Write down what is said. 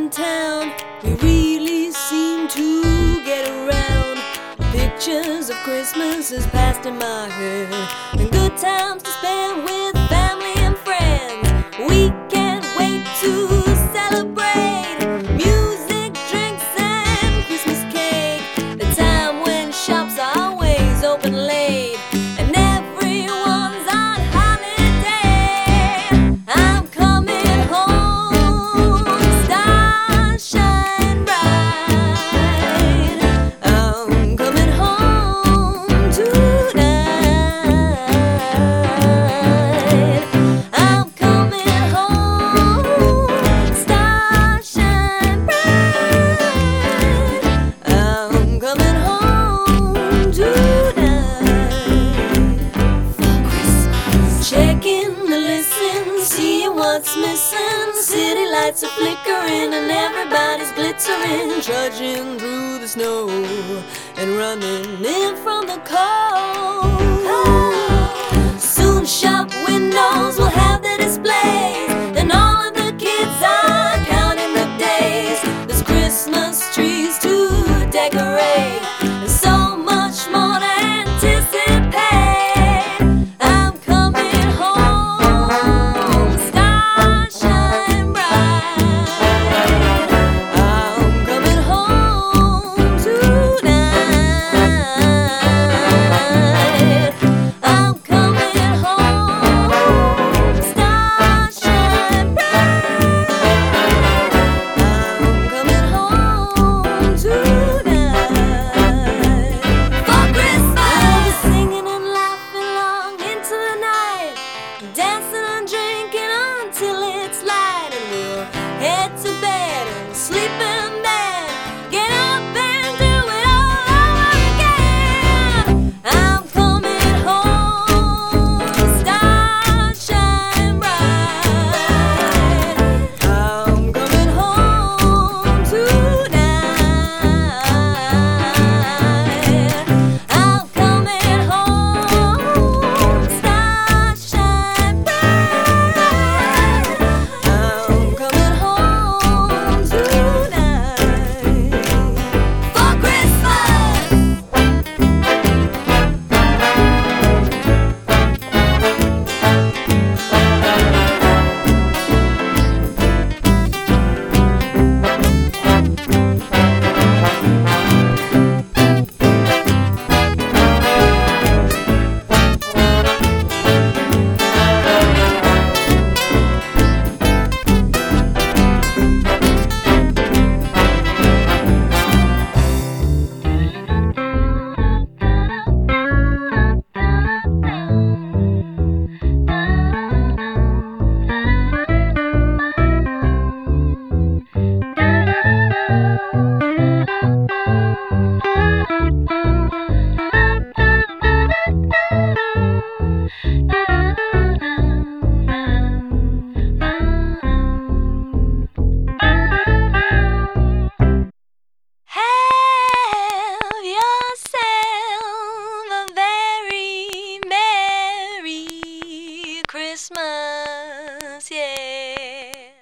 in town, we really seem to get around. Pictures of Christmas is passed in my head, and good times to spend with family and friends. We can't wait to celebrate. Music, drinks, and Christmas cake. The time when shops are always open late, and everyone's on holiday. I'm coming home, stars shine bright. I'm coming home tonight. I'm coming home, stars shine bright. I'm coming home tonight for Christmas. Checking the listen, seeing what's missing. City lights are flickering and everybody's glittering. Trudging through the snow and running in from the cold. Soon shop windows will have their displays, and all of the kids are counting the days. There's Christmas trees to decorate, and so much more to anticipate. I'm coming home, stars shine bright. I'm coming home tonight. I'm coming home, stars shine bright. I'm coming home tonight for Christmas. We'll be singing and laughing long into the night, dancing and drinking until it's light, and we'll head to bed and sleep in bed, get up and do it all over again. I'm coming home, stars shine bright. I'm coming home tonight. I'm coming home, stars shine bright. I'm coming home tonight for Christmas. Have yourself a very Merry Christmas.